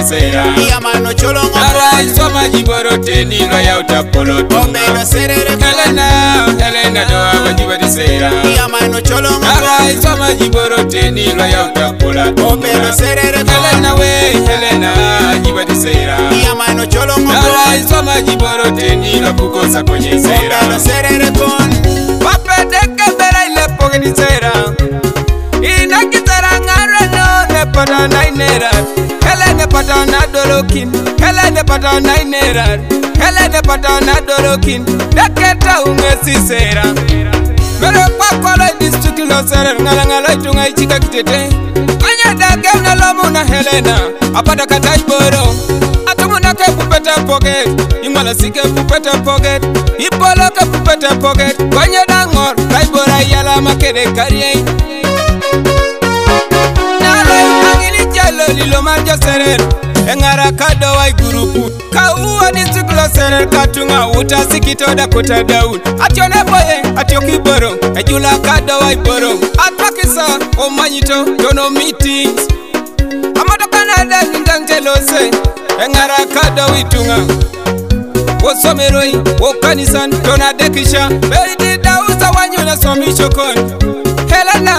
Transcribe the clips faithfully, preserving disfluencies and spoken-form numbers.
disera Ya mano cholongo Ara isoma jiboro teni lo ya utapolo Ombe lo serere Helena, Helena doa wajiba disera Ya mano cholongo Ara isoma jiboro teni lo ya utapola Ombe lo serere Helena we, Helena jiba disera Ya mano cholongo Ara isoma jiboro teni lo kukosa kwenye sera Ombe lo serere kon Wapedeke bera ile poge disera Ina kitara ngara no ne pada na inera Helena pada na dolokin Helena pada na inera Helena pada na dolokin Deketa ungesi sera Mere kwa kola district lo sera Ngala ngala itunga ichika kitete Kanya dake na lomu na Helena Apada kata iboro Atumuna ke pupeta pocket Imala sike pupeta pocket Ipolo ke pupeta pocket Kanya dangor Kaibora yala makede karye Lilo manja serer Engara kado wai gurupu Kauwa disiklo serer katunga Uta sikitoda kuta daun Atione boye, atio kiboro Ejula kado wai boro Atwakisa, omanyito, dono meetings Amado kanada nindangelose Engara kado witunga Wosomeroi, wokanisan, dona dekisha Beidi dauza wanyuna somisho kon Helena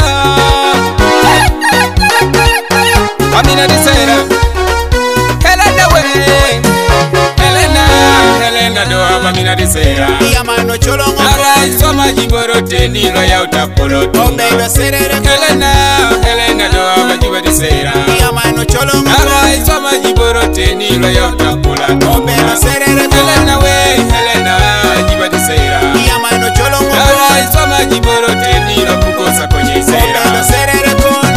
Amina disera Helena we Helena Helena doa Amina disera Ya mano cholongo Ara isoma jiboro teni lo ya utapolo Ombe lo serere Helena Helena doa wajiba disera Ya mano cholongo Ara isoma jiboro teni lo ya utapola Ombe lo serere Helena we Helena jiba disera Ya mano cholongo Ara isoma jiboro teni lo kukosa kwenye sera Ombe lo serere kon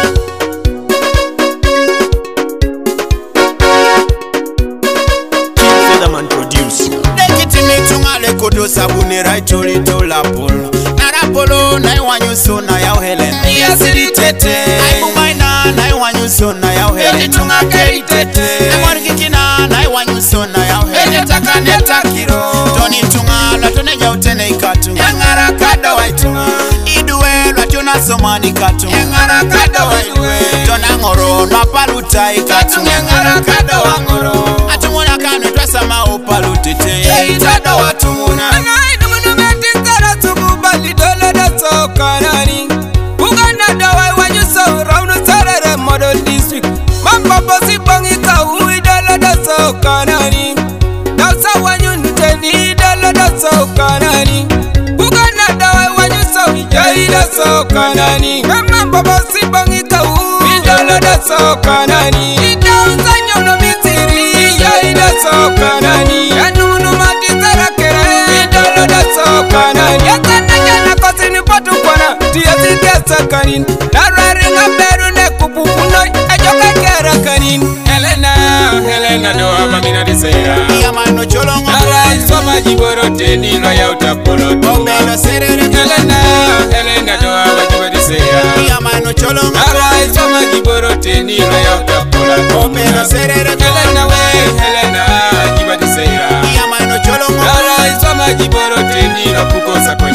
Koto sabune raitoli to lapolo Na rapolo na iwanyu so na yao Helena Yasiri tete Aibu maina na iwanyu so na yao Helena Edi tunga keri tete Na mwarikikina na iwanyu so na yao Helena Edi taka neta kiro Toni tunga la tone jautene ikatu Yangara kado waitunga Iduwe la tuna somani katu Yangara kado waiduwe Tona ngoro na paluta ikatu Yangara kado wangoro Atumuna kanu twasa mao palutete Yeitado watumuna Anaidu mnumeti zara tukubali dole da sokanani Uganda dawa wanyuso raunu sarere model district Mamba posi bongi kaui dole da sokanani Nausa wanyundi teni dole da sokanani Uganda dawa wanyuso yaida sokanani Mamba posi bongi kaui dole da sokanani Idausa nyono misiri yaida sokanani Yanunu matizara kere idolo da sokanani Yasana jana kosini potu kwana Tiyasi kesa kanin Nararinga beru ne kupupunoi Ejoka kera kanin Helena, Helena doa mamina disera Ya mano cholongo Nara isoma jiboro teni lo ya utapolo Ombe lo serere Helena, Helena doa wajiba disera Ya mano cholongo Nara isoma jiboro teni lo ya utapolo Ombe lo serere Helena we, Helena jiba disera Ya mano cholongo Nara isoma jiboro teni lo kukosa